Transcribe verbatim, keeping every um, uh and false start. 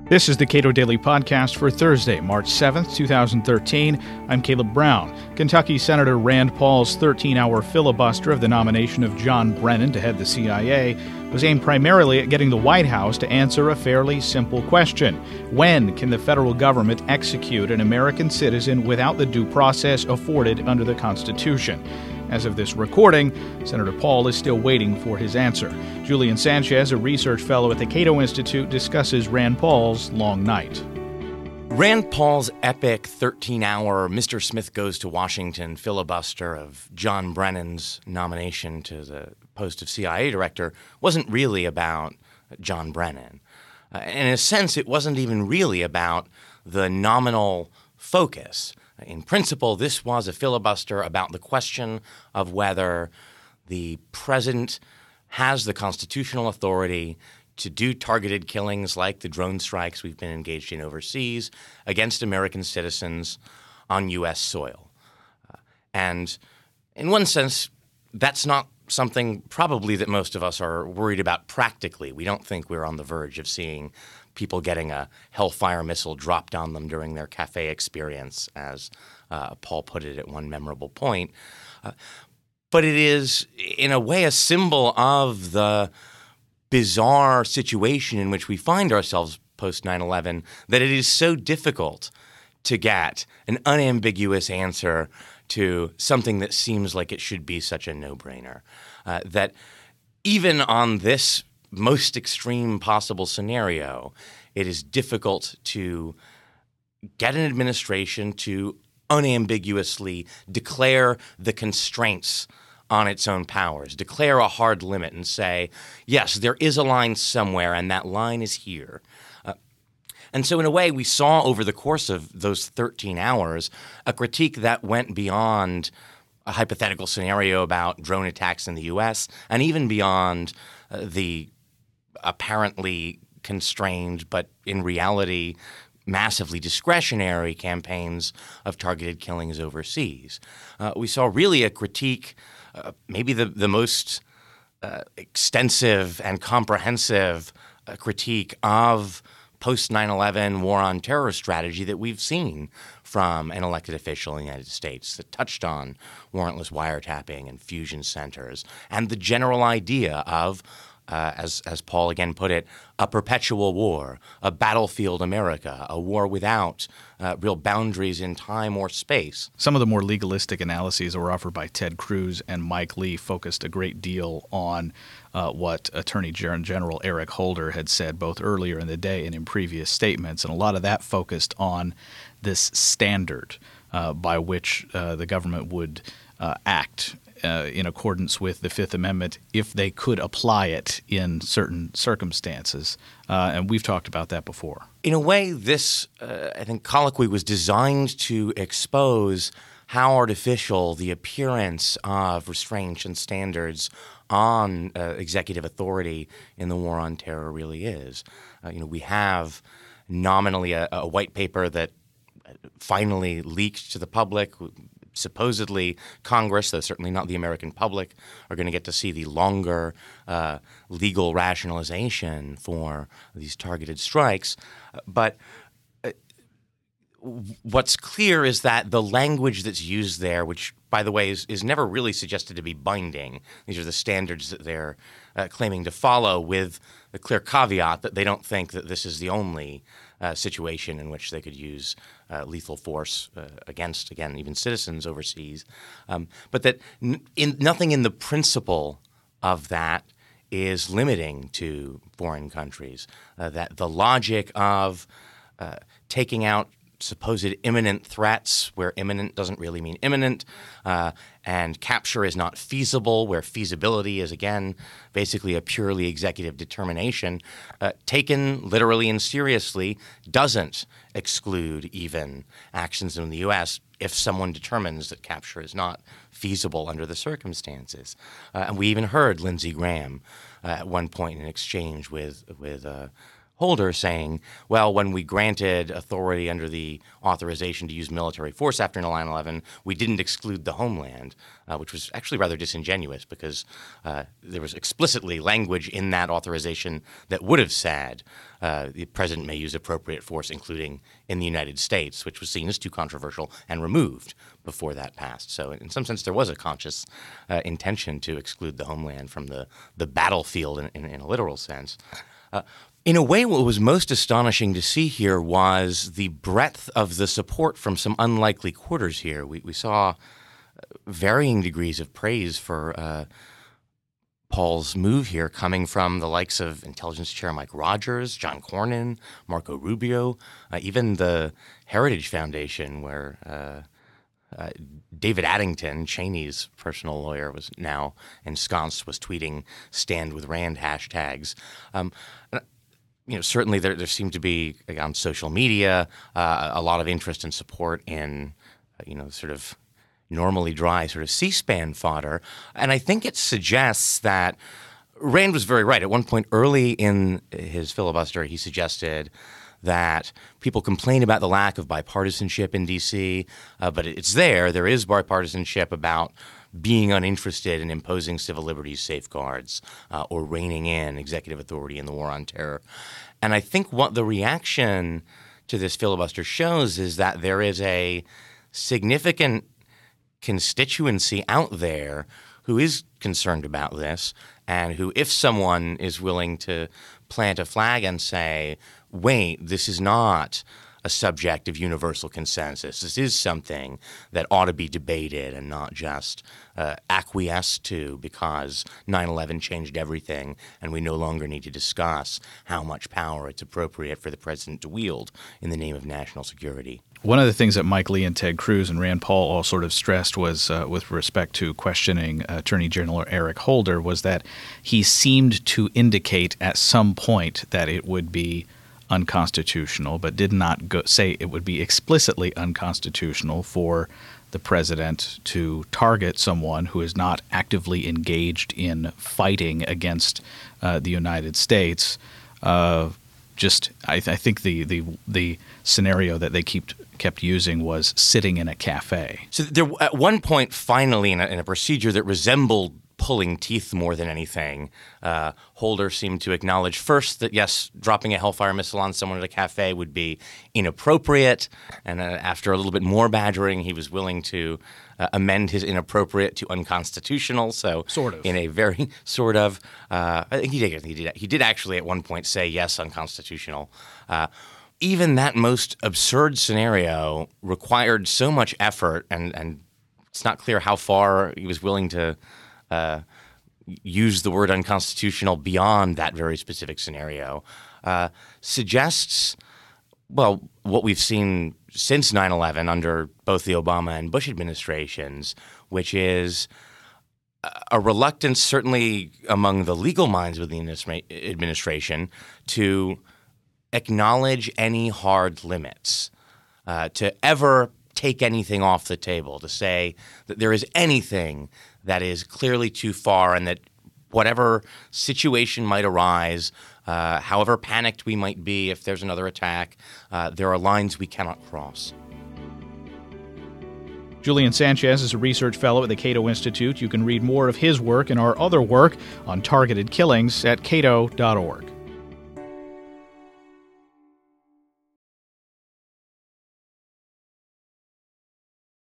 This is the Cato Daily Podcast for Thursday, March seventh, twenty thirteen. I'm Caleb Brown. Kentucky Senator Rand Paul's thirteen-hour filibuster of the nomination of John Brennan to head the C I A was aimed primarily at getting the White House to answer a fairly simple question. When can the federal government execute an American citizen without the due process afforded under the Constitution? As of this recording, Senator Paul is still waiting for his answer. Julian Sanchez, a research fellow at the Cato Institute, discusses Rand Paul's long night. Rand Paul's epic thirteen-hour Mister Smith Goes to Washington filibuster of John Brennan's nomination to the post of C I A director wasn't really about John Brennan. Uh, in a sense, it wasn't even really about the nominal focus. In principle, this was a filibuster about the question of whether the president has the constitutional authority to do targeted killings like the drone strikes we've been engaged in overseas against American citizens on U S soil. Uh, and in one sense, that's not something probably that most of us are worried about practically. We don't think we're on the verge of seeing people getting a Hellfire missile dropped on them during their cafe experience, as uh, Paul put it at one memorable point. Uh, but it is, in a way, a symbol of the bizarre situation in which we find ourselves post nine eleven, that it is so difficult to get an unambiguous answer to something that seems like it should be such a no-brainer. Uh, that even on this most extreme possible scenario, it is difficult to get an administration to unambiguously declare the constraints on its own powers, declare a hard limit and say, yes, there is a line somewhere, and that line is here. Uh, and so in a way, we saw over the course of those thirteen hours a critique that went beyond a hypothetical scenario about drone attacks in the U S and even beyond uh, the apparently constrained but in reality massively discretionary campaigns of targeted killings overseas. Uh, we saw really a critique, uh, maybe the, the most uh, extensive and comprehensive uh, critique of post nine eleven war on terror strategy that we've seen from an elected official in the United States that touched on warrantless wiretapping and fusion centers and the general idea of Uh, as as Paul again put it, a perpetual war, a battlefield America, a war without uh, real boundaries in time or space. Some of the more legalistic analyses that were offered by Ted Cruz and Mike Lee focused a great deal on uh, what Attorney General Eric Holder had said both earlier in the day and in previous statements, and a lot of that focused on this standard uh, by which uh, the government would uh, act Uh, in accordance with the Fifth Amendment if they could apply it in certain circumstances. Uh, and we've talked about that before. In a way, this, uh, I think, colloquy was designed to expose how artificial the appearance of restraints and standards on uh, executive authority in the war on terror really is. Uh, you know, we have nominally a, a white paper that finally leaked to the public. Supposedly, Congress, though certainly not the American public, are going to get to see the longer uh, legal rationalization for these targeted strikes. But uh, what's clear is that the language that's used there, which, by the way, is, is never really suggested to be binding. These are the standards that they're uh, claiming to follow, with the clear caveat that they don't think that this is the only Uh, situation in which they could use uh, lethal force uh, against, again, even citizens overseas. Um, but that n- in, nothing in the principle of that is limiting to foreign countries. Uh, that the logic of uh, taking out supposed imminent threats where imminent doesn't really mean imminent, uh, and capture is not feasible where feasibility is, again, basically a purely executive determination, uh, taken literally and seriously doesn't exclude even actions in the U S if someone determines that capture is not feasible under the circumstances. Uh, and we even heard Lindsey Graham uh, at one point in an exchange with, with uh, Holder saying, well, when we granted authority under the authorization to use military force after nine eleven, we didn't exclude the homeland, uh, which was actually rather disingenuous because uh, there was explicitly language in that authorization that would have said uh, the president may use appropriate force, including in the United States, which was seen as too controversial and removed before that passed. So in some sense, there was a conscious uh, intention to exclude the homeland from the, the battlefield in, in, in a literal sense. Uh, In a way, what was most astonishing to see here was the breadth of the support from some unlikely quarters here. We, we saw varying degrees of praise for uh, Paul's move here coming from the likes of Intelligence Chair Mike Rogers, John Cornyn, Marco Rubio, uh, even the Heritage Foundation, where uh, uh, David Addington, Cheney's personal lawyer, was now ensconced, was tweeting "Stand with Rand" hashtags. Um, You know, certainly there, there seemed to be, like, on social media, uh, a lot of interest and support in, uh, you know, sort of normally dry sort of C-SPAN fodder. And I think it suggests that Rand was very right. At one point early in his filibuster, he suggested that people complain about the lack of bipartisanship in D C, uh, but it's there. There is bipartisanship about being uninterested in imposing civil liberties safeguards uh, or reining in executive authority in the war on terror. And I think what the reaction to this filibuster shows is that there is a significant constituency out there who is concerned about this and who, if someone is willing to plant a flag and say, wait, this is not a subject of universal consensus. This is something that ought to be debated and not just uh, acquiesced to because nine eleven changed everything and we no longer need to discuss how much power it's appropriate for the president to wield in the name of national security. One of the things that Mike Lee and Ted Cruz and Rand Paul all sort of stressed was, uh, with respect to questioning Attorney General Eric Holder, was that he seemed to indicate at some point that it would be unconstitutional, but did not go, say it would be explicitly unconstitutional for the president to target someone who is not actively engaged in fighting against uh, the United States. Uh, just, I, I think the, the the scenario that they keep kept using was sitting in a cafe. So there, at one point, finally, in a, in a procedure that resembled pulling teeth more than anything, uh, Holder seemed to acknowledge first that, yes, dropping a Hellfire missile on someone at a cafe would be inappropriate. And uh, after a little bit more badgering, he was willing to uh, amend his inappropriate to unconstitutional. So sort of. In a very sort of uh, – I think he did, he did he did actually at one point say, yes, unconstitutional. Uh, even that most absurd scenario required so much effort, and, and it's not clear how far he was willing to – Uh, use the word unconstitutional beyond that very specific scenario, uh, suggests, well, what we've seen since nine eleven under both the Obama and Bush administrations, which is a reluctance, certainly among the legal minds within the administration, to acknowledge any hard limits, uh, to ever take anything off the table, to say that there is anything that is clearly too far and that whatever situation might arise, uh, however panicked we might be if there's another attack, uh, there are lines we cannot cross. Julian Sanchez is a research fellow at the Cato Institute. You can read more of his work and our other work on targeted killings at cato dot org.